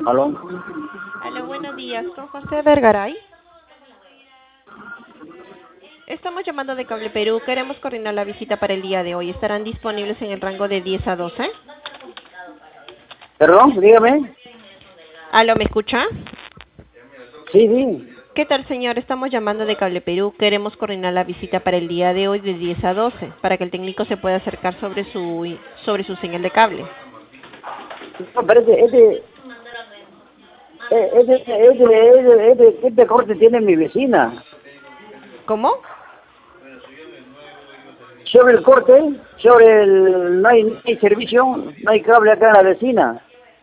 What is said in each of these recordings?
¿Aló? Aló, buenos días, con José Vergaray. Estamos llamando de Cable Perú. Queremos coordinar la visita para el día de hoy. ¿Estarán disponibles en el rango de 10 a 12? Perdón, dígame. Aló, ¿me escucha? Sí, sí. ¿Qué tal, señor? Estamos llamando de Cable Perú. Queremos coordinar la visita para el día de hoy de 10 a 12, para que el técnico se pueda acercar sobre su señal de cable. No, parece, este corte tiene mi vecina. ¿Cómo? Sobre el corte, no hay servicio, no hay cable acá en la vecina.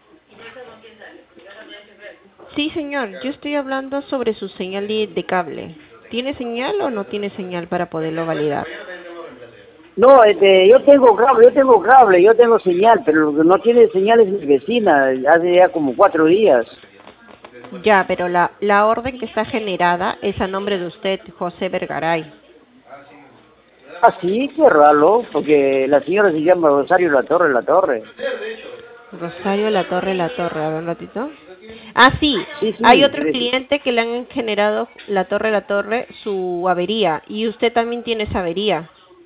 Sí, señor. Yo estoy hablando sobre su señal de cable. ¿Tiene señal o no tiene señal para poderlo validar? No, yo tengo señal, pero lo que no tiene señal es mi vecina, hace ya como 4 días. Ya, pero la orden que está generada es a nombre de usted, José Vergaray. Ah, sí, qué raro, porque la señora se llama Rosario La Torre. Rosario La Torre, a ver un ratito. Ah, sí, Sí, hay sí, otro cliente que le han generado La Torre, su avería, y usted también tiene esa avería.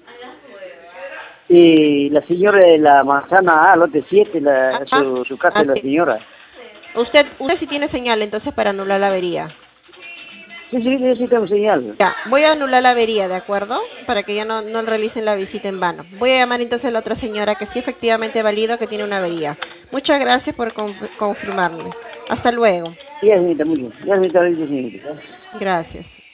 y la señora de la manzana A, lote 7, Ajá, su casa de la así. señora. Usted sí tiene señal, entonces para anular la avería. Sí, sí, sí, sí tengo señal. Ya, voy a anular la avería, ¿de acuerdo? Para que ya no realicen la visita en vano. Voy a llamar entonces a la otra señora que sí efectivamente valido que tiene una avería. Muchas gracias por confirmarme. Hasta luego. Ya, señorita, muy bien. Ya, señorita, señorita. Gracias.